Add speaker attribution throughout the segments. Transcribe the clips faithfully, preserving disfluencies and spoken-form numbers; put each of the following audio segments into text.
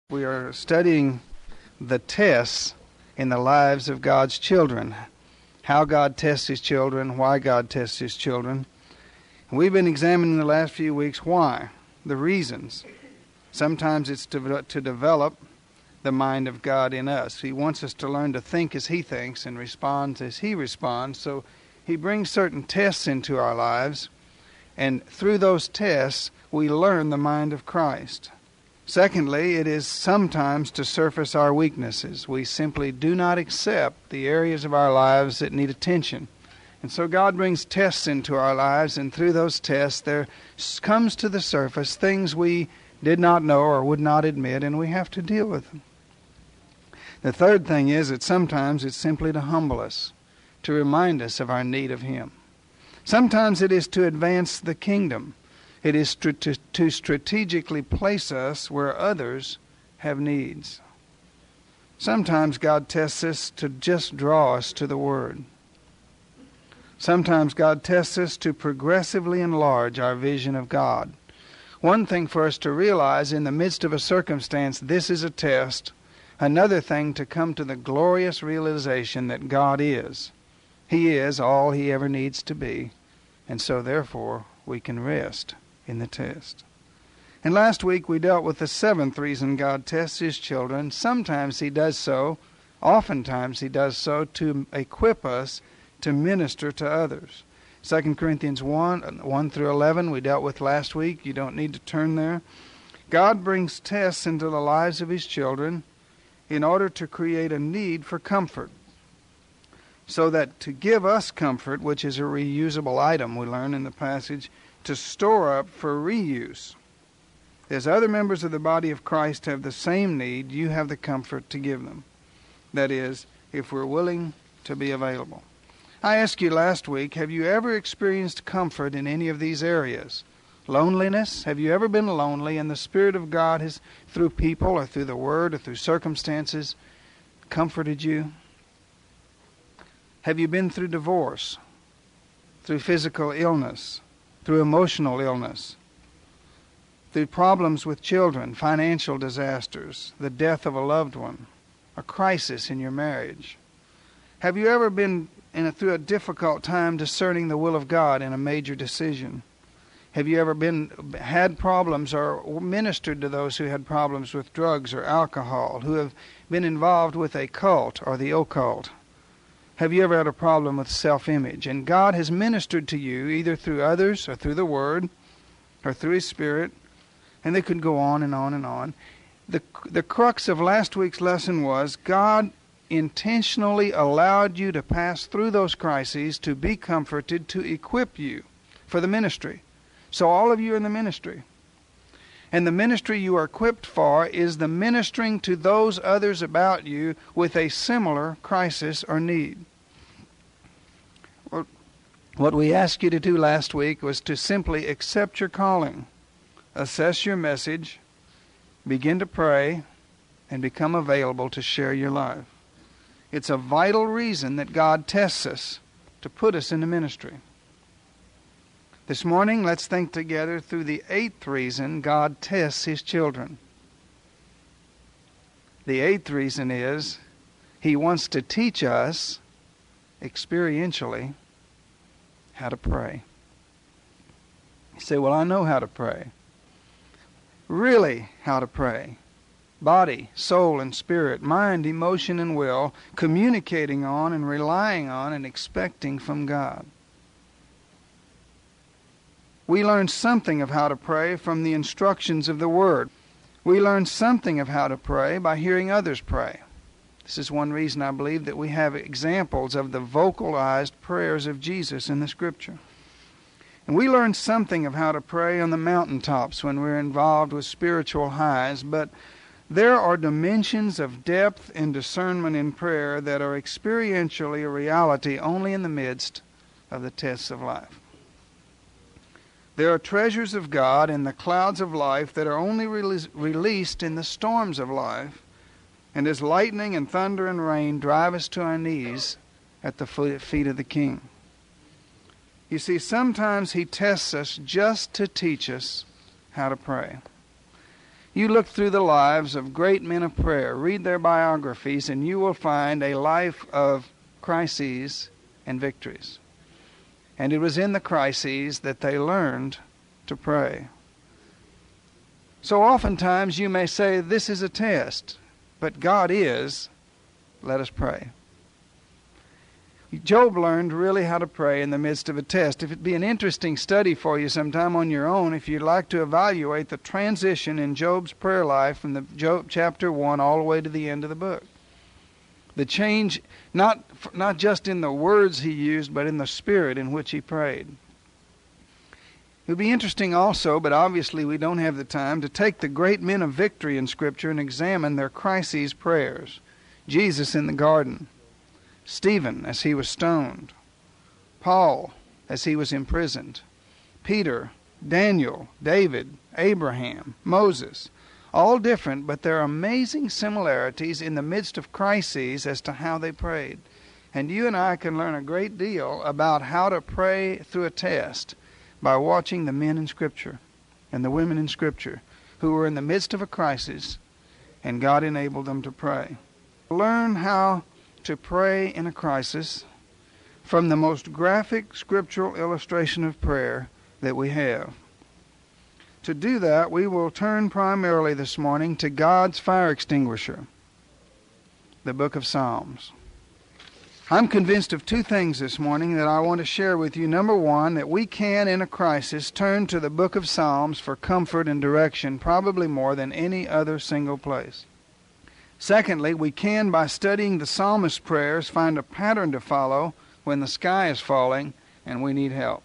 Speaker 1: We are studying the tests in the lives of God's children. How God tests His children, why God tests His children. We've been examining the last few weeks why, the reasons. Sometimes it's to, to develop the mind of God in us. He wants us to learn to think as He thinks and respond as He responds. So He brings certain tests into our lives, and through those tests we learn the mind of Christ. Secondly, it is sometimes to surface our weaknesses. We simply do not accept the areas of our lives that need attention. And so God brings tests into our lives, and through those tests there comes to the surface things we did not know or would not admit, and we have to deal with them. The third thing is that sometimes it's simply to humble us, to remind us of our need of Him. Sometimes it is to advance the kingdom. It is to, to, to strategically place us where others have needs. Sometimes God tests us to just draw us to the Word. Sometimes God tests us to progressively enlarge our vision of God. One thing for us to realize in the midst of a circumstance, this is a test. Another thing to come to the glorious realization that God is. He is all He ever needs to be. And so therefore we can rest in the test. And last week we dealt with the seventh reason God tests His children. Sometimes He does so, oftentimes He does so to equip us to minister to others. Second Corinthians one, one through eleven we dealt with last week. You don't need to turn there. God brings tests into the lives of His children in order to create a need for comfort. So that to give us comfort, which is a reusable item we learn in the passage, to store up for reuse. As other members of the body of Christ have the same need, you have the comfort to give them. That is, if we're willing to be available. I asked you last week, have you ever experienced comfort in any of these areas? Loneliness? Have you ever been lonely and the Spirit of God has, through people or through the Word or through circumstances, comforted you? Have you been through divorce, through physical illness, through emotional illness, through problems with children, financial disasters, the death of a loved one, a crisis in your marriage? Have you ever been in a, through a difficult time discerning the will of God in a major decision? Have you ever been had problems or ministered to those who had problems with drugs or alcohol, who have been involved with a cult or the occult? Have you ever had a problem with self-image? And God has ministered to you either through others or through the Word or through His Spirit. And they could go on and on and on. The, the crux of last week's lesson was God intentionally allowed you to pass through those crises to be comforted, to equip you for the ministry. So all of you are in the ministry. And the ministry you are equipped for is the ministering to those others about you with a similar crisis or need. What we asked you to do last week was to simply accept your calling, assess your message, begin to pray, and become available to share your life. It's a vital reason that God tests us to put us in the ministry. This morning, let's think together through the eighth reason God tests His children. The eighth reason is He wants to teach us experientially how to pray. You say, well, I know how to pray. Really, how to pray. Body, soul, and spirit, mind, emotion, and will, communicating on and relying on and expecting from God. We learn something of how to pray from the instructions of the Word. We learn something of how to pray by hearing others pray. This is one reason I believe that we have examples of the vocalized prayers of Jesus in the Scripture. And we learn something of how to pray on the mountaintops when we're involved with spiritual highs, but there are dimensions of depth and discernment in prayer that are experientially a reality only in the midst of the tests of life. There are treasures of God in the clouds of life that are only release, released in the storms of life. And as lightning and thunder and rain drive us to our knees at the feet of the King. You see, sometimes He tests us just to teach us how to pray. You look through the lives of great men of prayer, read their biographies, and you will find a life of crises and victories. And it was in the crises that they learned to pray. So oftentimes you may say, this is a test, but God is. Let us pray. Job learned really how to pray in the midst of a test. If it'd be an interesting study for you sometime on your own, if you'd like to evaluate the transition in Job's prayer life from the Job chapter one all the way to the end of the book. The change, not, not just in the words he used, but in the spirit in which he prayed. It would be interesting also, but obviously we don't have the time, to take the great men of victory in Scripture and examine their crises prayers. Jesus in the garden. Stephen as he was stoned. Paul as he was imprisoned. Peter, Daniel, David, Abraham, Moses. All different, but there are amazing similarities in the midst of crises as to how they prayed. And you and I can learn a great deal about how to pray through a test by watching the men in Scripture and the women in Scripture who were in the midst of a crisis and God enabled them to pray. Learn how to pray in a crisis from the most graphic scriptural illustration of prayer that we have. To do that, we will turn primarily this morning to God's fire extinguisher, the book of Psalms. I'm convinced of two things this morning that I want to share with you. Number one, that we can, in a crisis, turn to the book of Psalms for comfort and direction, probably more than any other single place. Secondly, we can, by studying the psalmist's prayers, find a pattern to follow when the sky is falling and we need help.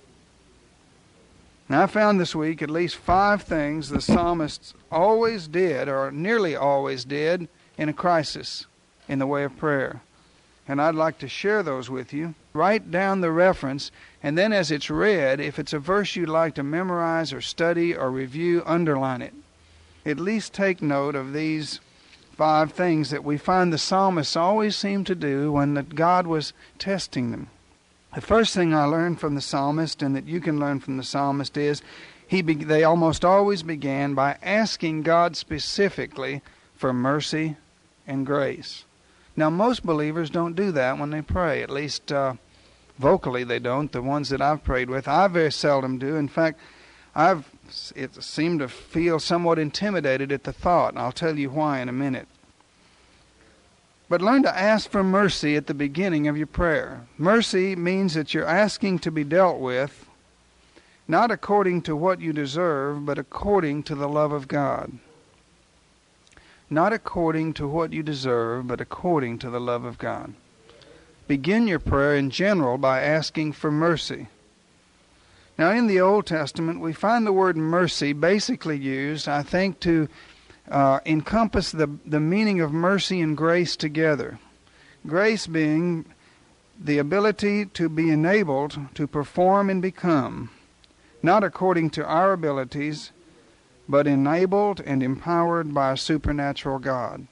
Speaker 1: Now, I found this week at least five things the psalmists always did, or nearly always did, in a crisis in the way of prayer. And I'd like to share those with you. Write down the reference, and then as it's read, if it's a verse you'd like to memorize or study or review, underline it. At least take note of these five things that we find the psalmists always seemed to do when that God was testing them. The first thing I learned from the psalmist, and that you can learn from the psalmist, is he be, they almost always began by asking God specifically for mercy and grace. Now, most believers don't do that when they pray. At least uh, vocally they don't. The ones that I've prayed with, I very seldom do. In fact, I've it seemed to feel somewhat intimidated at the thought, and I'll tell you why in a minute. But learn to ask for mercy at the beginning of your prayer. Mercy means that you're asking to be dealt with, not according to what you deserve, but according to the love of God. Not according to what you deserve, but according to the love of God. Begin your prayer in general by asking for mercy. Now, in the Old Testament, we find the word mercy basically used, I think, to uh, encompass the, the meaning of mercy and grace together. Grace being the ability to be enabled to perform and become, not according to our abilities, but enabled and empowered by a supernatural God.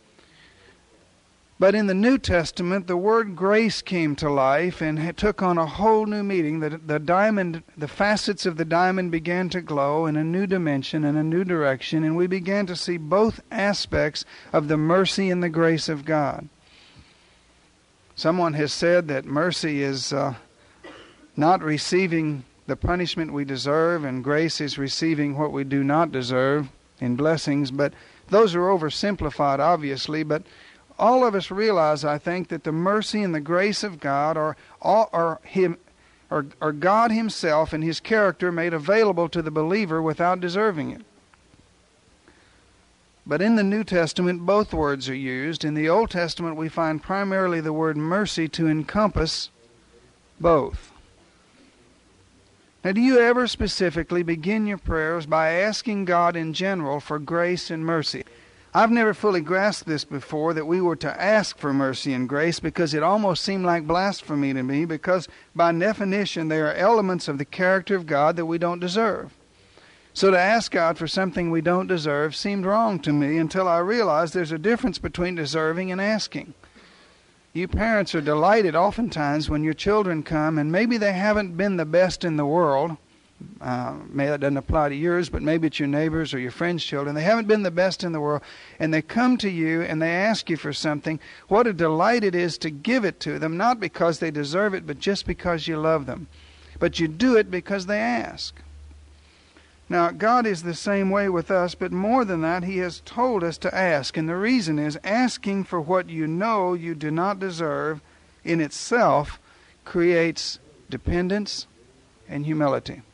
Speaker 1: But in the New Testament, the word grace came to life and took on a whole new meaning. The, the diamond, the facets of the diamond began to glow in a new dimension and a new direction, and we began to see both aspects of the mercy and the grace of God. Someone has said that mercy is uh, not receiving the punishment we deserve, and grace is receiving what we do not deserve in blessings. But those are oversimplified, obviously, but all of us realize, I think, that the mercy and the grace of God are, are, are, him, are, are God Himself and His character made available to the believer without deserving it. But in the New Testament, both words are used. In the Old Testament, we find primarily the word mercy to encompass both. Now, do you ever specifically begin your prayers by asking God in general for grace and mercy? I've never fully grasped this before, that we were to ask for mercy and grace, because it almost seemed like blasphemy to me, because by definition they are elements of the character of God that we don't deserve. So to ask God for something we don't deserve seemed wrong to me until I realized there's a difference between deserving and asking. You parents are delighted oftentimes when your children come, and maybe they haven't been the best in the world, Uh, maybe that doesn't apply to yours, but maybe it's your neighbors or your friends' children. They haven't been the best in the world, and they come to you and they ask you for something. What a delight it is to give it to them, not because they deserve it, but just because you love them. But you do it because they ask. Now, God is the same way with us, but more than that, He has told us to ask. And the reason is asking for what you know you do not deserve in itself creates dependence and humility.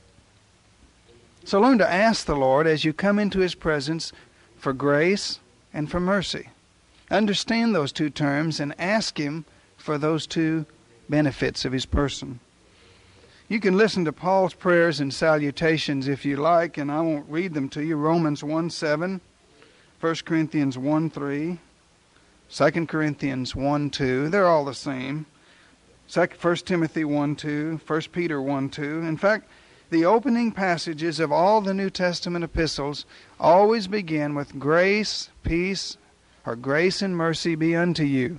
Speaker 1: So learn to ask the Lord as you come into His presence for grace and for mercy. Understand those two terms and ask Him for those two benefits of His person. You can listen to Paul's prayers and salutations if you like, and I won't read them to you. Romans one seven, First Corinthians one three, Second Corinthians one two. They're all the same. First Timothy one two, First Peter one two. In fact, the opening passages of all the New Testament epistles always begin with grace, peace, or grace and mercy be unto you.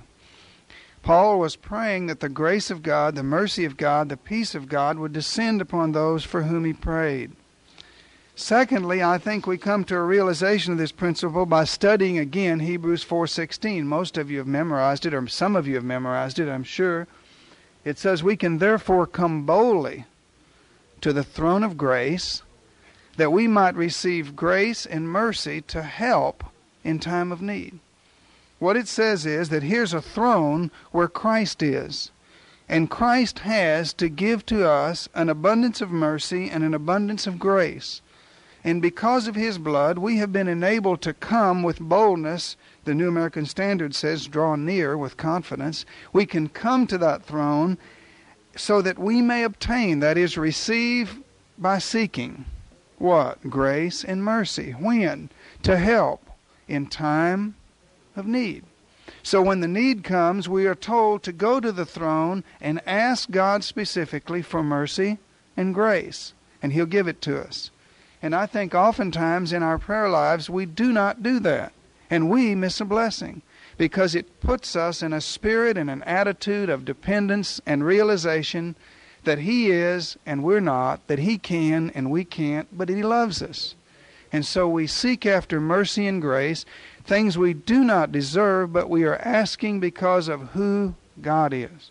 Speaker 1: Paul was praying that the grace of God, the mercy of God, the peace of God would descend upon those for whom he prayed. Secondly, I think we come to a realization of this principle by studying again Hebrews four sixteen. Most of you have memorized it, or some of you have memorized it, I'm sure. It says, we can therefore come boldly to the throne of grace, that we might receive grace and mercy to help in time of need. What it says is that here's a throne where Christ is, and Christ has to give to us an abundance of mercy and an abundance of grace. And because of His blood, we have been enabled to come with boldness. The New American Standard says, draw near with confidence. We can come to that throne so that we may obtain, that is, receive by seeking, what? Grace and mercy. When? To help in time of need. So when the need comes, we are told to go to the throne and ask God specifically for mercy and grace, and He'll give it to us. And I think oftentimes in our prayer lives we do not do that, and we miss a blessing, because it puts us in a spirit and an attitude of dependence and realization that He is and we're not, that He can and we can't, but He loves us. And so we seek after mercy and grace, things we do not deserve, but we are asking because of who God is.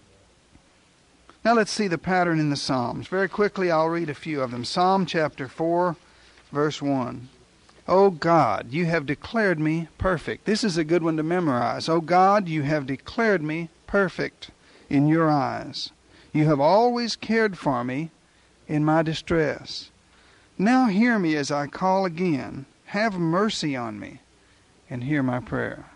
Speaker 1: Now let's see the pattern in the Psalms. Very quickly, I'll read a few of them. Psalm chapter four, verse one. O God, you have declared me perfect. This is a good one to memorize. O God, you have declared me perfect in your eyes. You have always cared for me in my distress. Now hear me as I call again. Have mercy on me and hear my prayer.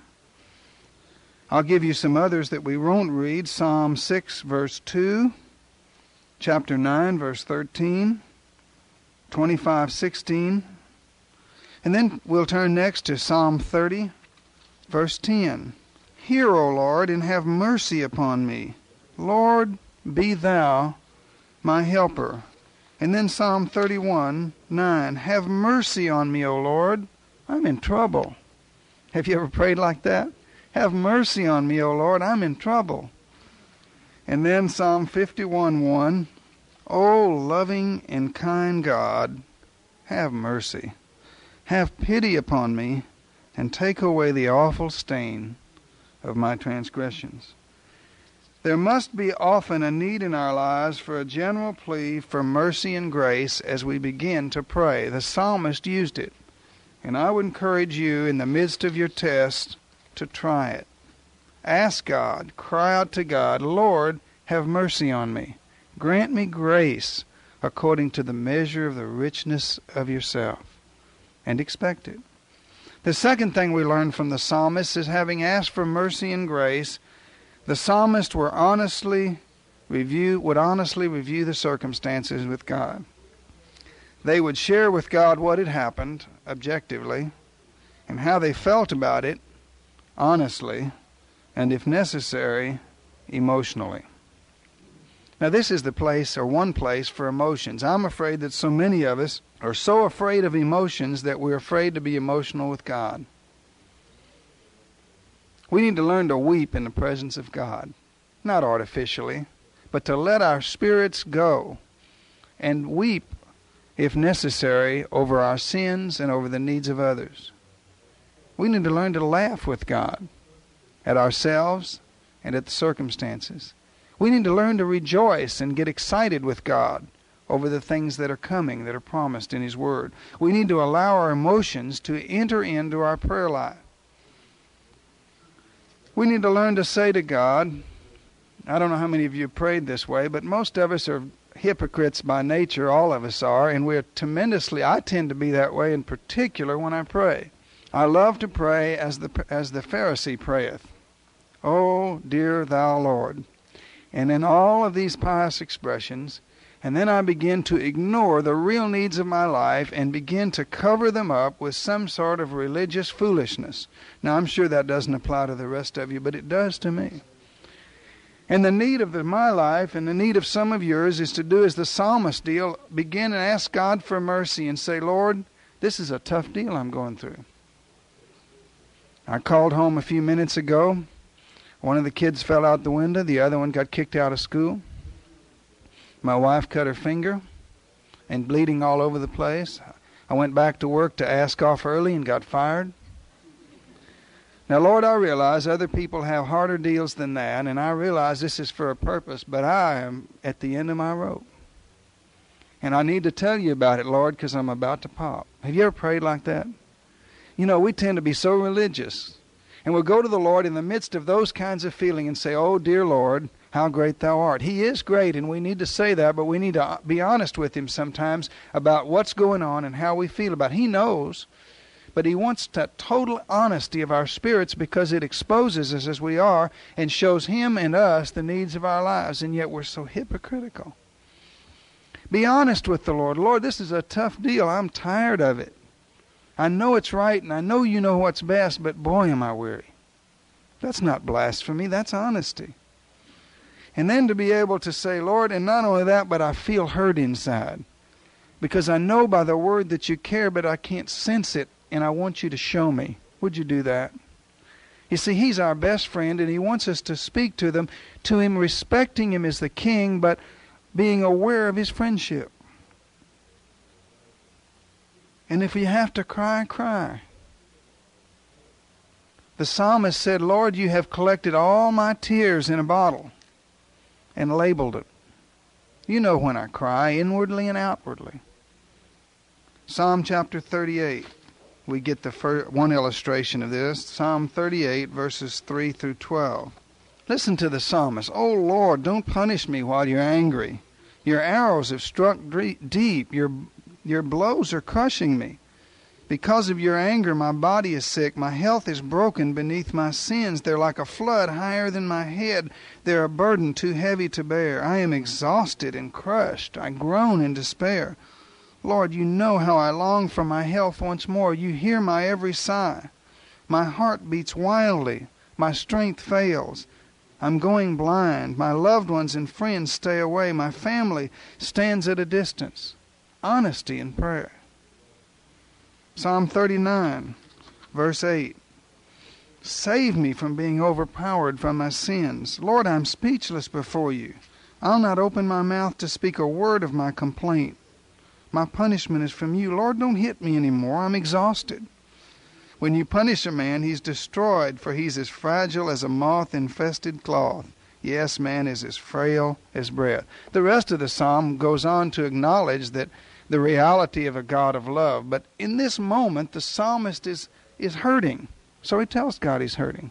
Speaker 1: I'll give you some others that we won't read. Psalm six, verse two, chapter nine, verse thirteen, twenty-five, sixteen. And then we'll turn next to Psalm thirty, verse ten. Hear, O Lord, and have mercy upon me. Lord, be thou my helper. And then Psalm thirty-one, nine. Have mercy on me, O Lord. I'm in trouble. Have you ever prayed like that? Have mercy on me, O Lord. I'm in trouble. And then Psalm fifty-one, one. O loving and kind God, have mercy. Have pity upon me, and take away the awful stain of my transgressions. There must be often a need in our lives for a general plea for mercy and grace as we begin to pray. The psalmist used it. And I would encourage you in the midst of your test to try it. Ask God, cry out to God, Lord, have mercy on me. Grant me grace according to the measure of the richness of yourself. And expect it. The second thing we learn from the psalmist is, having asked for mercy and grace, the psalmist were honestly review, would honestly review the circumstances with God. They would share with God what had happened objectively and how they felt about it honestly, and if necessary, emotionally. Now this is the place, or one place, for emotions. I'm afraid that so many of us are so afraid of emotions that we're afraid to be emotional with God. We need to learn to weep in the presence of God, not artificially, but to let our spirits go and weep, if necessary, over our sins and over the needs of others. We need to learn to laugh with God at ourselves and at the circumstances. We need to learn to rejoice and get excited with God over the things that are coming, that are promised in His Word. We need to allow our emotions to enter into our prayer life. We need to learn to say to God, I don't know how many of you prayed this way, but most of us are hypocrites by nature, all of us are, and we're tremendously, I tend to be that way in particular when I pray. I love to pray as the as the Pharisee prayeth. Oh, dear thou Lord. And in all of these pious expressions, and then I begin to ignore the real needs of my life and begin to cover them up with some sort of religious foolishness. Now, I'm sure that doesn't apply to the rest of you, but it does to me. And the need of my life and the need of some of yours is to do as the psalmist deal, begin and ask God for mercy and say, Lord, this is a tough deal I'm going through. I called home a few minutes ago. One of the kids fell out the window. The other one got kicked out of school. My wife cut her finger and bleeding all over the place. I went back to work to ask off early and got fired. Now, Lord, I realize other people have harder deals than that, and I realize this is for a purpose, but I am at the end of my rope. And I need to tell you about it, Lord, because I'm about to pop. Have you ever prayed like that? You know, we tend to be so religious. And we'll go to the Lord in the midst of those kinds of feeling and say, oh, dear Lord, how great thou art. He is great, and we need to say that, but we need to be honest with Him sometimes about what's going on and how we feel about it. He knows, but He wants that total honesty of our spirits because it exposes us as we are and shows Him and us the needs of our lives, and yet we're so hypocritical. Be honest with the Lord. Lord, this is a tough deal. I'm tired of it. I know it's right, and I know you know what's best, but boy, am I weary. That's not blasphemy. That's honesty. And then to be able to say, Lord, and not only that, but I feel hurt inside. Because I know by the word that you care, but I can't sense it, and I want you to show me. Would you do that? You see, He's our best friend, and He wants us to speak to them, to Him, respecting Him as the King, but being aware of His friendship. And if you have to cry, cry. The psalmist said, Lord, you have collected all my tears in a bottle and labeled it. You know when I cry, inwardly and outwardly. Psalm chapter thirty-eight. We get the first, one illustration of this. Psalm thirty-eight, verses three through twelve. Listen to the psalmist. Oh, Lord, don't punish me while you're angry. Your arrows have struck deep. Your Your blows are crushing me. Because of your anger, my body is sick. My health is broken beneath my sins. They're like a flood higher than my head. They're a burden too heavy to bear. I am exhausted and crushed. I groan in despair. Lord, you know how I long for my health once more. You hear my every sigh. My heart beats wildly. My strength fails. I'm going blind. My loved ones and friends stay away. My family stands at a distance. Honesty in prayer. Psalm thirty-nine, verse eight. Save me from being overpowered from my sins. Lord, I'm speechless before you. I'll not open my mouth to speak a word of my complaint. My punishment is from you. Lord, don't hit me anymore. I'm exhausted. When you punish a man, he's destroyed, for he's as fragile as a moth-infested cloth. Yes, man is as frail as breath. The rest of the psalm goes on to acknowledge that the reality of a God of love. But in this moment, the psalmist is, is hurting. So he tells God he's hurting.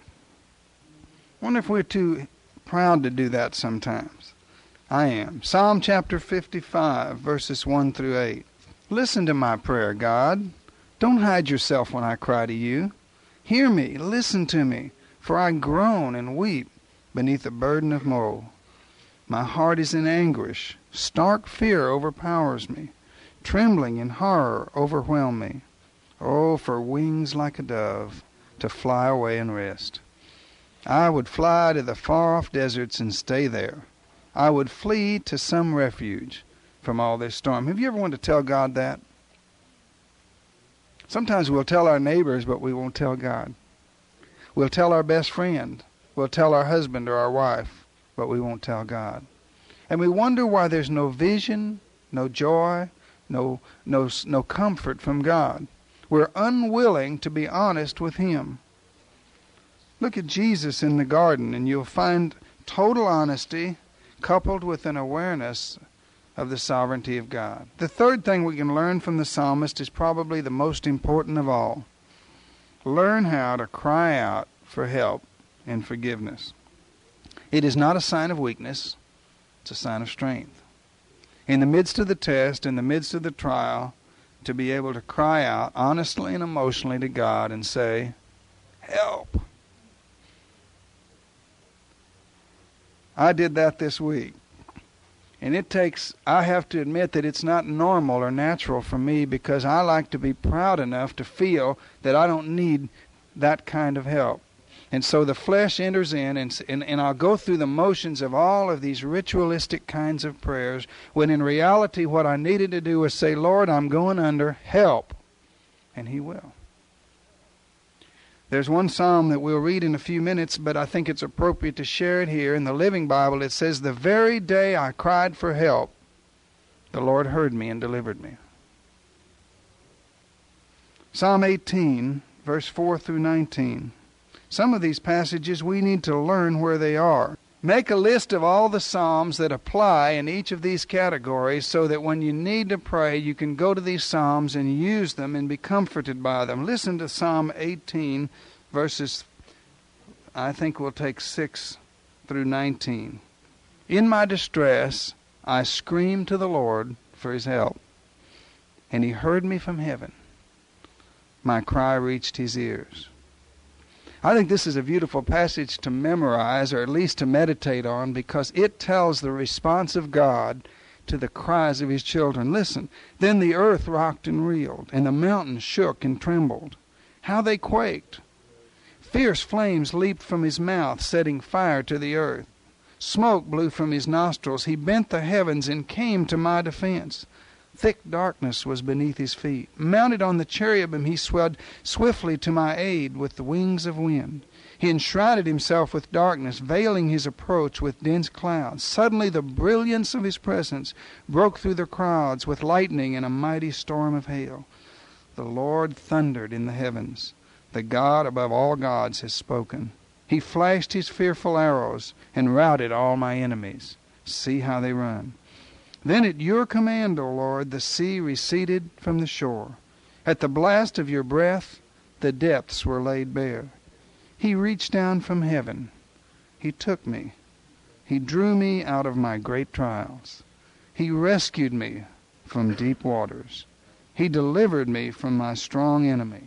Speaker 1: I wonder if we're too proud to do that sometimes. I am. Psalm chapter fifty-five, verses one through eight. Listen to my prayer, God. Don't hide yourself when I cry to you. Hear me, listen to me, for I groan and weep beneath a burden of woe. My heart is in anguish. Stark fear overpowers me. Trembling and horror overwhelm me. Oh, for wings like a dove to fly away and rest. I would fly to the far-off deserts and stay there. I would flee to some refuge from all this storm. Have you ever wanted to tell God that? Sometimes we'll tell our neighbors, but we won't tell God. We'll tell our best friend. We'll tell our husband or our wife, but we won't tell God. And we wonder why there's no vision no joy, no, no, no comfort from God. We're unwilling to be honest with Him. Look at Jesus in the garden, and you'll find total honesty coupled with an awareness of the sovereignty of God. The third thing we can learn from the psalmist is probably the most important of all. Learn how to cry out for help and forgiveness. It is not a sign of weakness, it's a sign of strength. In the midst of the test, in the midst of the trial, to be able to cry out honestly and emotionally to God and say, help. I did that this week. And it takes, I have to admit that it's not normal or natural for me, because I like to be proud enough to feel that I don't need that kind of help. And so the flesh enters in, and, and, and I'll go through the motions of all of these ritualistic kinds of prayers, when in reality what I needed to do was say, Lord, I'm going under, help. And He will. There's one psalm that we'll read in a few minutes, but I think it's appropriate to share it here. In the Living Bible, it says, the very day I cried for help, the Lord heard me and delivered me. Psalm eighteen, verse four through nineteen. Some of these passages we need to learn where they are. Make a list of all the psalms that apply in each of these categories, so that when you need to pray, you can go to these psalms and use them and be comforted by them. Listen to Psalm eighteen, verses, I think we'll take six through nineteen. In my distress, I screamed to the Lord for His help, and He heard me from heaven. My cry reached His ears. I think this is a beautiful passage to memorize, or at least to meditate on, because it tells the response of God to the cries of His children. Listen, then the earth rocked and reeled, and the mountains shook and trembled. How they quaked! Fierce flames leaped from His mouth, setting fire to the earth. Smoke blew from His nostrils. He bent the heavens and came to my defense. Thick darkness was beneath His feet. Mounted on the cherubim, He swelled swiftly to my aid with the wings of wind. He enshrouded Himself with darkness, veiling His approach with dense clouds. Suddenly the brilliance of His presence broke through the crowds with lightning and a mighty storm of hail. The Lord thundered in the heavens. The God above all gods has spoken. He flashed His fearful arrows and routed all my enemies. See how they run. Then at your command, O Lord, the sea receded from the shore. At the blast of your breath, the depths were laid bare. He reached down from heaven. He took me. He drew me out of my great trials. He rescued me from deep waters. He delivered me from my strong enemy.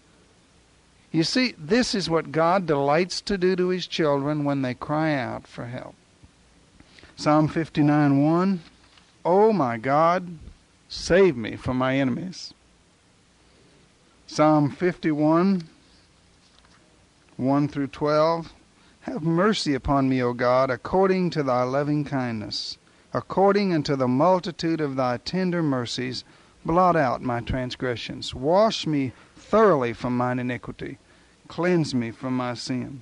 Speaker 1: You see, this is what God delights to do to His children when they cry out for help. Psalm fifty-nine one. Oh my God, save me from my enemies. Psalm fifty-one, one through twelve. Have mercy upon me, O God, according to Thy loving kindness. According unto the multitude of Thy tender mercies, blot out my transgressions. Wash me thoroughly from mine iniquity. Cleanse me from my sin.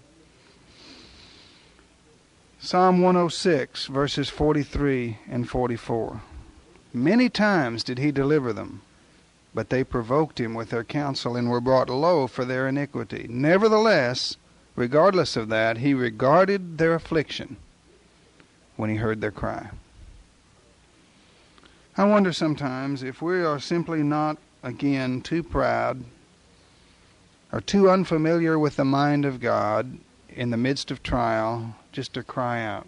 Speaker 1: Psalm one oh six, verses forty-three and forty-four. Many times did He deliver them, but they provoked Him with their counsel and were brought low for their iniquity. Nevertheless, regardless of that, He regarded their affliction when He heard their cry. I wonder sometimes if we are simply not, again, too proud or too unfamiliar with the mind of God in the midst of trial just to cry out.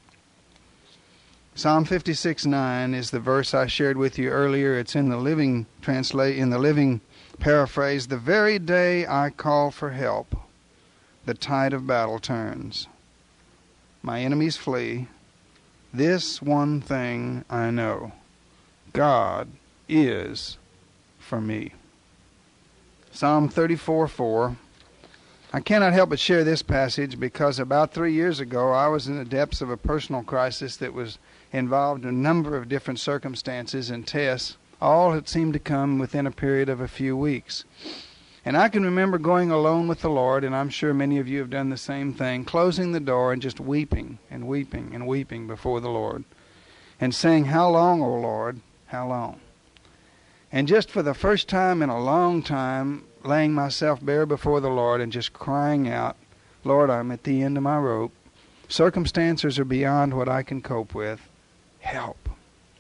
Speaker 1: Psalm fifty-six nine is the verse I shared with you earlier. It's in the living translate in the living paraphrase. The very day I call for help, the tide of battle turns. My enemies flee. This one thing I know: God is for me. Psalm thirty-four four. I cannot help but share this passage because about three years ago I was in the depths of a personal crisis that was involved in a number of different circumstances and tests. All had seemed to come within a period of a few weeks. And I can remember going alone with the Lord, and I'm sure many of you have done the same thing, closing the door and just weeping and weeping and weeping before the Lord and saying, how long, O Lord? How long? And just for the first time in a long time, laying myself bare before the Lord and just crying out, Lord, I'm at the end of my rope. Circumstances are beyond what I can cope with. Help.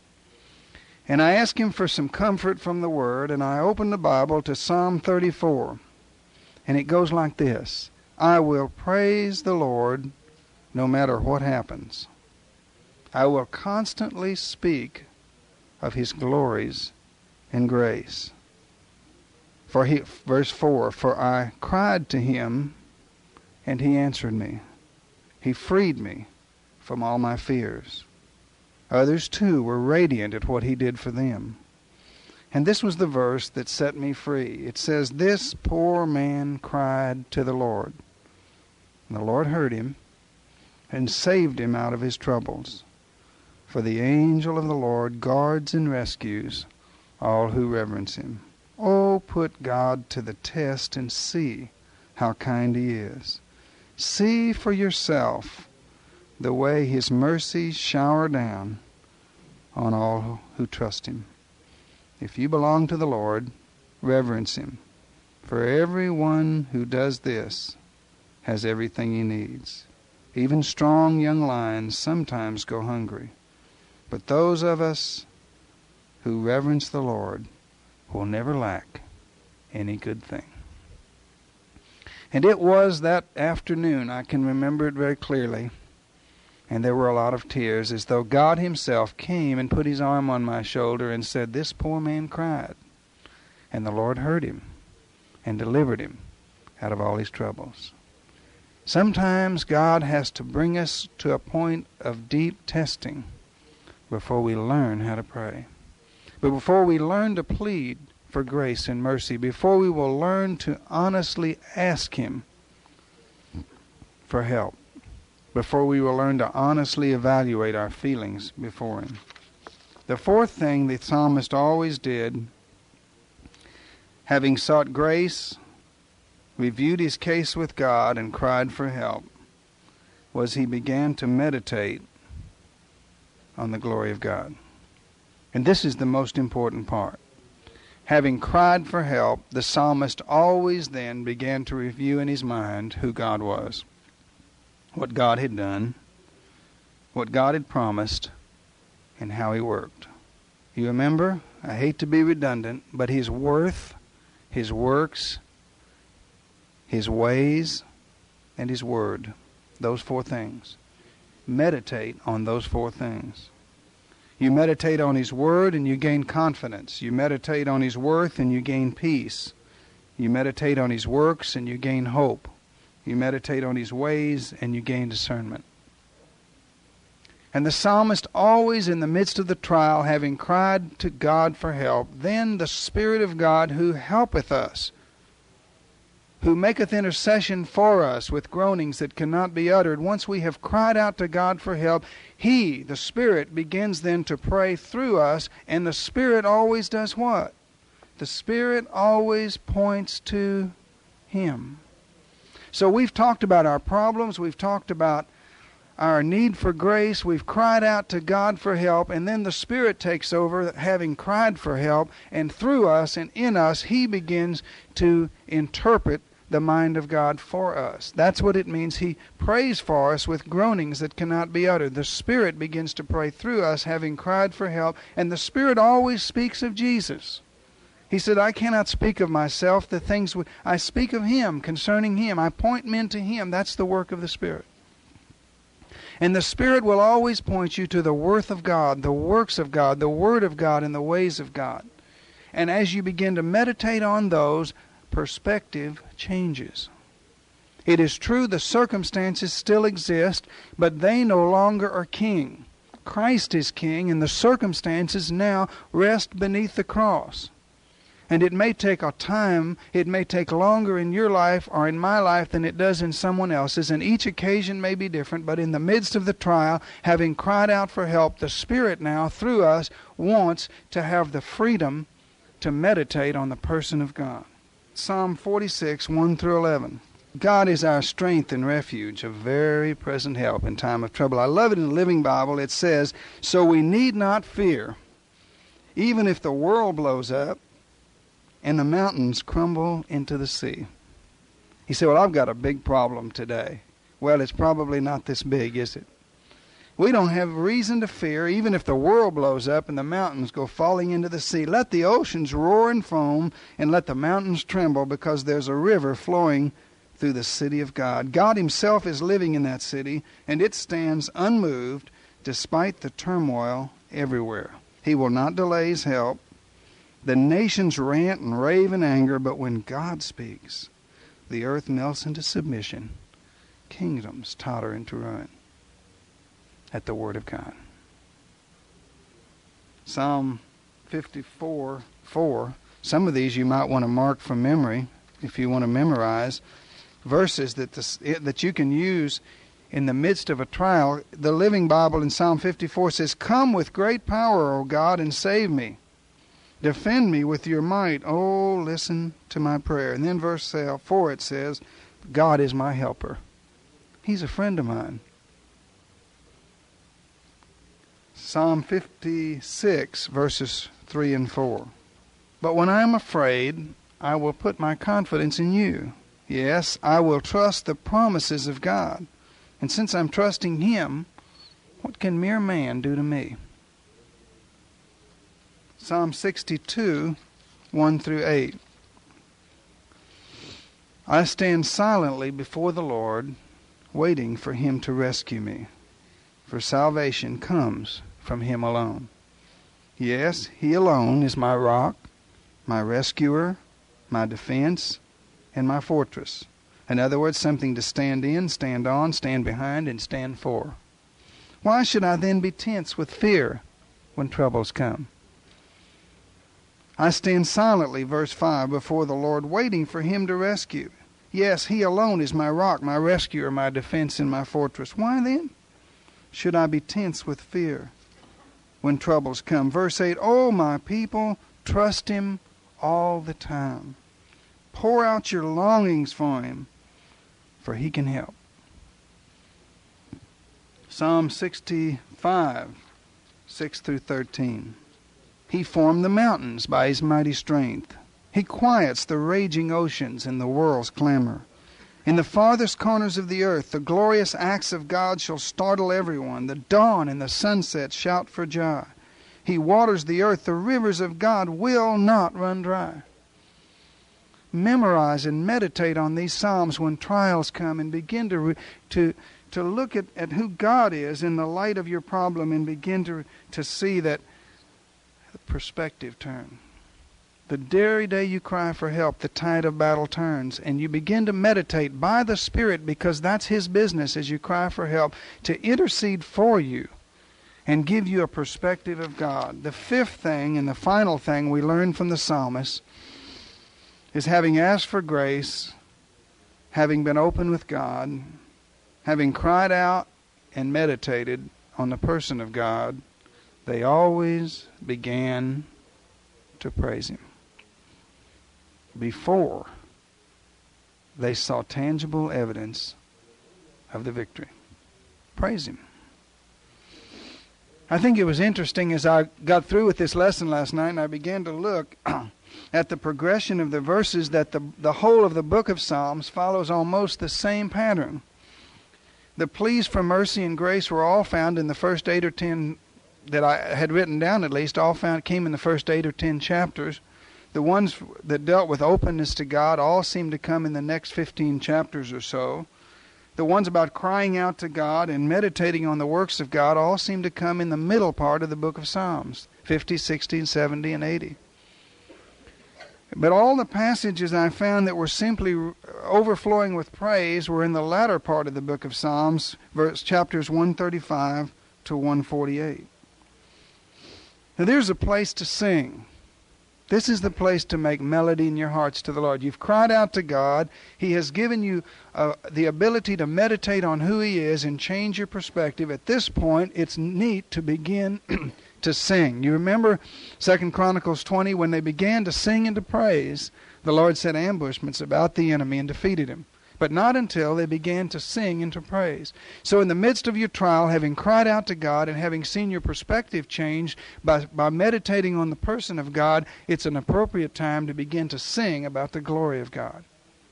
Speaker 1: And I asked him for some comfort from the Word, and I opened the Bible to Psalm thirty-four. And it goes like this: I will praise the Lord no matter what happens. I will constantly speak of his glories and grace. For he, verse four, for I cried to him, and he answered me. He freed me from all my fears. Others, too, were radiant at what he did for them. And this was the verse that set me free. It says, this poor man cried to the Lord. And the Lord heard him and saved him out of his troubles. For the angel of the Lord guards and rescues all who reverence him. Oh, put God to the test and see how kind he is. See for yourself the way his mercies shower down on all who trust him. If you belong to the Lord, reverence him. For everyone who does this has everything he needs. Even strong young lions sometimes go hungry. But those of us who reverence the Lord will never lack any good thing. And it was that afternoon, I can remember it very clearly, and there were a lot of tears, as though God himself came and put his arm on my shoulder and said, this poor man cried. And the Lord heard him and delivered him out of all his troubles. Sometimes God has to bring us to a point of deep testing before we learn how to pray. But before we learn to plead for grace and mercy, before we will learn to honestly ask him for help, before we will learn to honestly evaluate our feelings before him. The fourth thing the psalmist always did, having sought grace, reviewed his case with God, and cried for help, was he began to meditate on the glory of God. And this is the most important part. Having cried for help, the psalmist always then began to review in his mind who God was, what God had done, what God had promised, and how he worked. You remember, I hate to be redundant, but his worth, his works, his ways, and his word, those four things. Meditate on those four things. You meditate on his word and you gain confidence. You meditate on his worth and you gain peace. You meditate on his works and you gain hope. You meditate on his ways and you gain discernment. And the psalmist always in the midst of the trial, having cried to God for help, then the Spirit of God who helpeth us, who maketh intercession for us with groanings that cannot be uttered. Once we have cried out to God for help, he, the Spirit, begins then to pray through us, and the Spirit always does what? The Spirit always points to him. So we've talked about our problems, we've talked about our need for grace, we've cried out to God for help, and then the Spirit takes over, having cried for help, and through us and in us, he begins to interpret the mind of God for us. That's what it means. He prays for us with groanings that cannot be uttered. The Spirit begins to pray through us, having cried for help, and the Spirit always speaks of Jesus. He said, I cannot speak of myself, the things we, I speak of him, concerning him. I point men to him. That's the work of the Spirit. And the Spirit will always point you to the worth of God, the works of God, the Word of God, and the ways of God. And as you begin to meditate on those, perspective changes. It is true the circumstances still exist, but they no longer are king. Christ is king, and the circumstances now rest beneath the cross. And it may take a time, it may take longer in your life or in my life than it does in someone else's, and each occasion may be different, but in the midst of the trial, having cried out for help, the Spirit now, through us, wants to have the freedom to meditate on the person of God. Psalm forty-six, one through eleven. God is our strength and refuge, a very present help in time of trouble. I love it in the Living Bible. It says, so we need not fear. even if the world blows up and the mountains crumble into the sea. He said, well, I've got a big problem today. Well, it's probably not this big, is it? We don't have reason to fear, even if the world blows up and the mountains go falling into the sea. Let the oceans roar and foam, and let the mountains tremble, because there's a river flowing through the city of God. God himself is living in that city, and it stands unmoved despite the turmoil everywhere. He will not delay his help. The nations rant and rave in anger, but when God speaks, the earth melts into submission. Kingdoms totter into ruin at the word of God. Psalm fifty-four, four. Some of these you might want to mark from memory if you want to memorize verses that this, that you can use in the midst of a trial. The Living Bible in Psalm fifty-four says, come with great power, O God, and save me. Defend me with your might. Oh, listen to my prayer. And then verse four it says, God is my helper. He's a friend of mine. Psalm fifty-six, verses three and four. But when I am afraid, I will put my confidence in you. Yes, I will trust the promises of God. And since I'm trusting him, what can mere man do to me? Psalm sixty-two, one through eight. I stand silently before the Lord, waiting for him to rescue me. For salvation comes from him alone. Yes, he alone is my rock, my rescuer, my defense, and my fortress. In other words, something to stand in, stand on, stand behind, and stand for. Why should I then be tense with fear when troubles come? I stand silently, verse five, before the Lord, waiting for him to rescue. Yes, he alone is my rock, my rescuer, my defense, and my fortress. Why then should I be tense with fear when troubles come? Verse eight, oh, my people, trust him all the time. Pour out your longings for him, for he can help. Psalm sixty-five, six through thirteen. He formed the mountains by his mighty strength. He quiets the raging oceans and the world's clamor. In the farthest corners of the earth, the glorious acts of God shall startle everyone. The dawn and the sunset shout for joy. He waters the earth. The rivers of God will not run dry. Memorize and meditate on these Psalms when trials come, and begin to, to, to look at, at who God is in the light of your problem, and begin to, to see that the perspective turn. The very day you cry for help, the tide of battle turns, and you begin to meditate by the Spirit, because that's his business as you cry for help, to intercede for you and give you a perspective of God. The fifth thing and the final thing we learn from the psalmist is, having asked for grace, having been open with God, having cried out and meditated on the person of God, they always began to praise him before they saw tangible evidence of the victory. Praise him. I think it was interesting as I got through with this lesson last night, and I began to look at the progression of the verses, that the, the whole of the book of Psalms follows almost the same pattern. The pleas for mercy and grace were all found in the first eight or ten that I had written down, at least, all found came in the first eight or ten chapters. The ones that dealt with openness to God all seem to come in the next fifteen chapters or so. The ones about crying out to God and meditating on the works of God all seem to come in the middle part of the book of Psalms, fifty, sixty, seventy, and eighty. But all the passages I found that were simply overflowing with praise were in the latter part of the book of Psalms, verse chapters one thirty-five to one forty-eight. Now there's a place to sing. This is the place to make melody in your hearts to the Lord. You've cried out to God. He has given you uh, the ability to meditate on who he is and change your perspective. At this point, it's neat to begin to sing. You remember Second Chronicles twenty, when they began to sing and to praise, the Lord set ambushments about the enemy and defeated him. but not until they began to sing and to praise. So in the midst of your trial, having cried out to God and having seen your perspective change by, by meditating on the person of God, it's an appropriate time to begin to sing about the glory of God.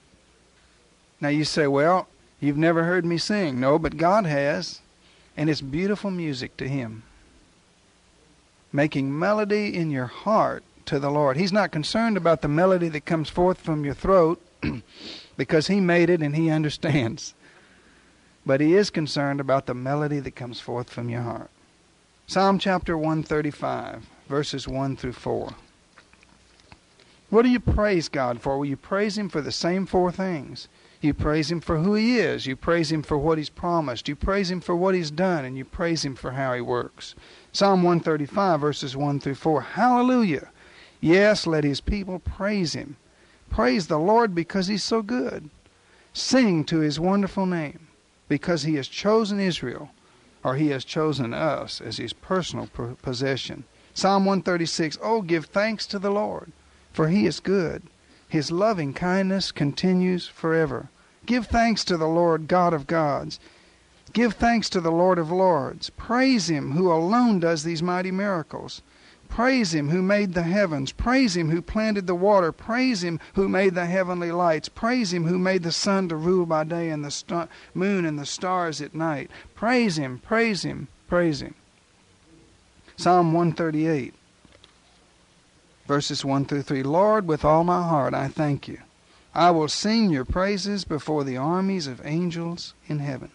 Speaker 1: Now you say, well, you've never heard me sing. No, but God has, and it's beautiful music to Him. Making melody in your heart to the Lord. He's not concerned about the melody that comes forth from your throat because He made it and He understands. But He is concerned about the melody that comes forth from your heart. Psalm chapter one thirty-five, verses one through four. What do you praise God for? Well, you praise Him for the same four things. You praise Him for who He is. You praise Him for what He's promised. You praise Him for what He's done. And you praise Him for how He works. Psalm one thirty-five, verses one through four. Hallelujah! Yes, let His people praise Him. Praise the Lord because He's so good. Sing to His wonderful name because He has chosen Israel, or He has chosen us as His personal possession. Psalm one thirty-six. Oh, give thanks to the Lord, for He is good. His loving kindness continues forever. Give thanks to the Lord God of gods. Give thanks to the Lord of lords. Praise Him who alone does these mighty miracles. Praise Him who made the heavens. Praise Him who planted the water. Praise Him who made the heavenly lights. Praise Him who made the sun to rule by day and the st- moon and the stars at night. Praise Him, praise Him, praise Him. Psalm one thirty-eight, verses one through three. Lord, with all my heart I thank You. I will sing Your praises before the armies of angels in heaven.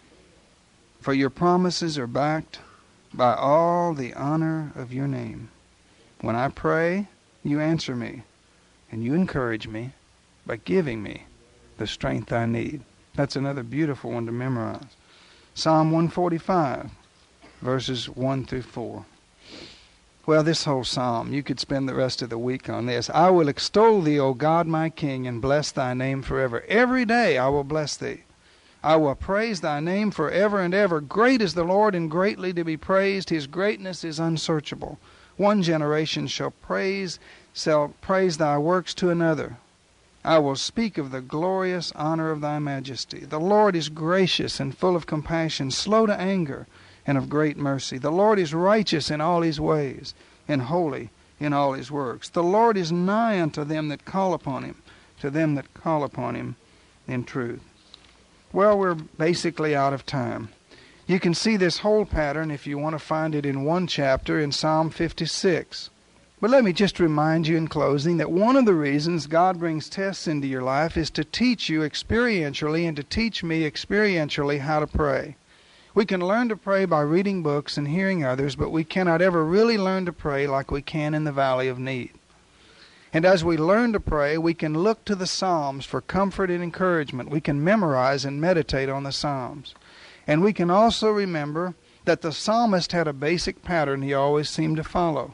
Speaker 1: For Your promises are backed by all the honor of Your name. When I pray, You answer me, and You encourage me by giving me the strength I need. That's another beautiful one to memorize. Psalm one forty-five, verses one through four. Well, this whole psalm, you could spend the rest of the week on this. I will extol Thee, O God, my King, and bless Thy name forever. Every day I will bless Thee. I will praise Thy name forever and ever. Great is the Lord, and greatly to be praised. His greatness is unsearchable. One generation shall praise, shall praise Thy works to another. I will speak of the glorious honor of Thy majesty. The Lord is gracious and full of compassion, slow to anger, and of great mercy. The Lord is righteous in all His ways, and holy in all His works. The Lord is nigh unto them that call upon Him, to them that call upon Him in truth. Well, we're basically out of time. You can see this whole pattern if you want to find it in one chapter in Psalm fifty-six. But let me just remind you in closing that one of the reasons God brings tests into your life is to teach you experientially and to teach me experientially how to pray. We can learn to pray by reading books and hearing others, but we cannot ever really learn to pray like we can in the valley of need. And as we learn to pray, we can look to the Psalms for comfort and encouragement. We can memorize and meditate on the Psalms. And we can also remember that the psalmist had a basic pattern he always seemed to follow.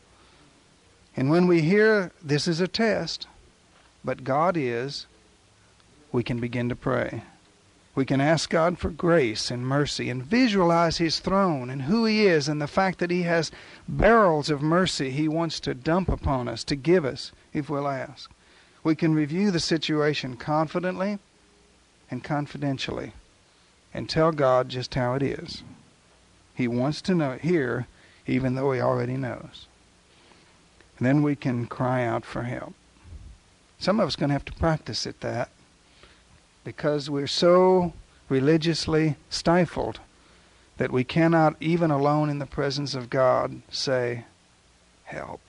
Speaker 1: And when we hear this is a test, but God is, we can begin to pray. We can ask God for grace and mercy and visualize His throne and who He is and the fact that He has barrels of mercy He wants to dump upon us, to give us, if we'll ask. We can review the situation confidently and confidentially and tell God just how it is. He wants to know, hear, even though He already knows. And then we can cry out for help. Some of us are going to have to practice at that, because we're so religiously stifled that we cannot, even alone in the presence of God, say, help.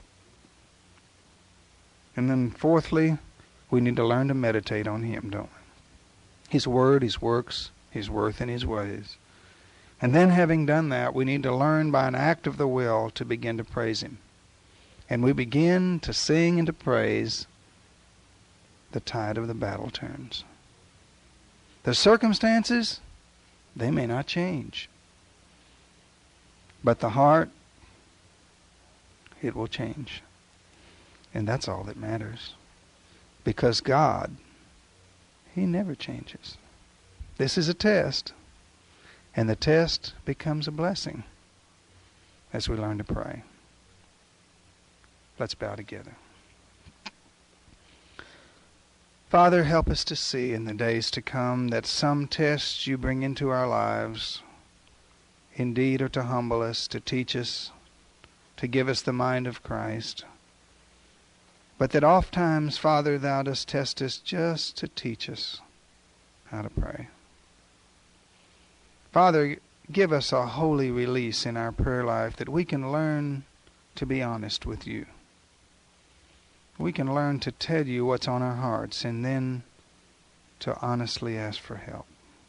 Speaker 1: And then fourthly, we need to learn to meditate on Him, don't we? His word, His works, His worth, and His ways. And then having done that, we need to learn by an act of the will to begin to praise Him. And we begin to sing and to praise, the tide of the battle turns. The circumstances, they may not change. But the heart, it will change. And that's all that matters. Because God, He never changes. This is a test. And the test becomes a blessing as we learn to pray. Let's bow together. Father, help us to see in the days to come that some tests you bring into our lives indeed are to humble us, to teach us, to give us the mind of Christ. But that oft times, Father, thou dost test us just to teach us how to pray. Father, give us a holy release in our prayer life that we can learn to be honest with you. We can learn to tell you what's on our hearts and then to honestly ask for help.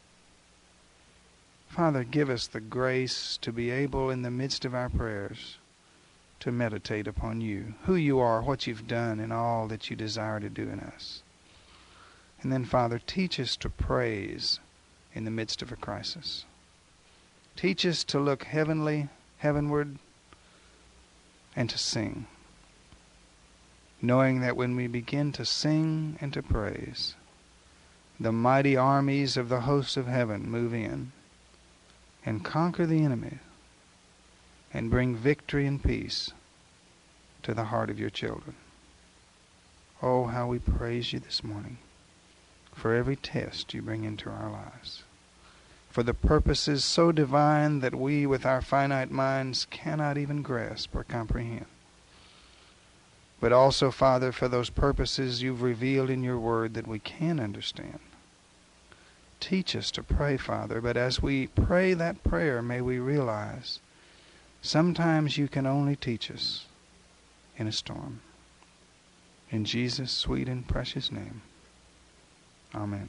Speaker 1: Father, give us the grace to be able in the midst of our prayers to meditate upon you, who you are, what you've done, and all that you desire to do in us. And then, Father, teach us to praise in the midst of a crisis. Teach us to look heavenly, heavenward, and to sing, knowing that when we begin to sing and to praise, the mighty armies of the hosts of heaven move in and conquer the enemy and bring victory and peace to the heart of your children. Oh, how we praise you this morning for every test you bring into our lives, for the purposes so divine that we with our finite minds cannot even grasp or comprehend. But also, Father, for those purposes you've revealed in your word that we can understand. Teach us to pray, Father, but as we pray that prayer, may we realize sometimes you can only teach us in a storm. In Jesus' sweet and precious name, amen.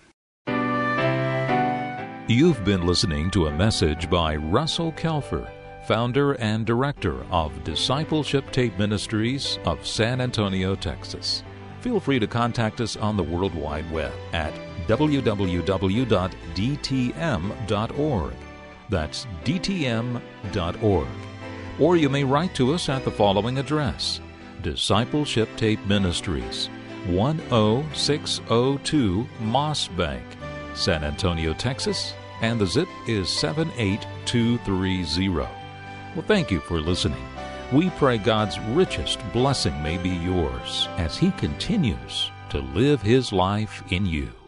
Speaker 2: You've been listening to a message by Russell Kelfer, founder and director of Discipleship Tape Ministries of San Antonio, Texas. Feel free to contact us on the World Wide Web at w w w dot d t m dot org. That's d t m dot org. Or you may write to us at the following address: Discipleship Tape Ministries, one oh six oh two Moss Bank, San Antonio, Texas, and the zip is seven eight two three zero. Well, thank you for listening. We pray God's richest blessing may be yours as He continues to live His life in you.